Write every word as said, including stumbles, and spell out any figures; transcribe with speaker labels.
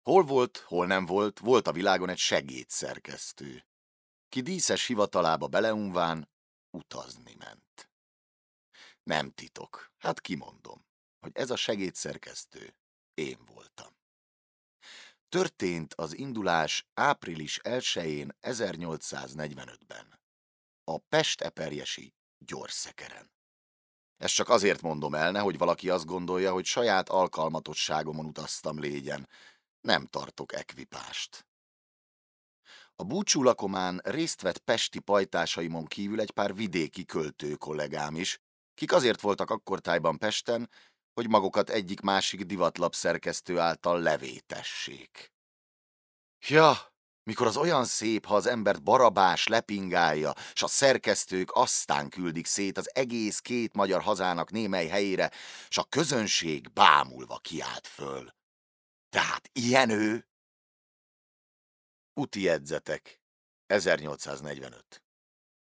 Speaker 1: Hol volt, hol nem volt, volt a világon egy segédszerkesztő, ki díszes hivatalába beleunván utazni ment. Nem titok, hát kimondom, hogy ez a segédszerkesztő én voltam. Történt az indulás április elsején ezernyolcszáznegyvenötben, a pest-eperjesi Gyorsszekeren. Ezt csak azért mondom el, nehogy valaki azt gondolja, hogy saját alkalmatosságomon utaztam légyen. Nem tartok ekvipást. A búcsúlakomán részt vett pesti pajtásaimon kívül egy pár vidéki költő kollégám is, kik azért voltak akkortájban Pesten, hogy magukat egyik-másik divatlap szerkesztő által levétessék. Ja, mikor az olyan szép, ha az embert barabás lepingálja, s a szerkesztők aztán küldik szét az egész két magyar hazának némely helyére, s a közönség bámulva kiált föl. Tehát ilyen ő? Úti jegyzetek, ezernyolcszáznegyvenöt.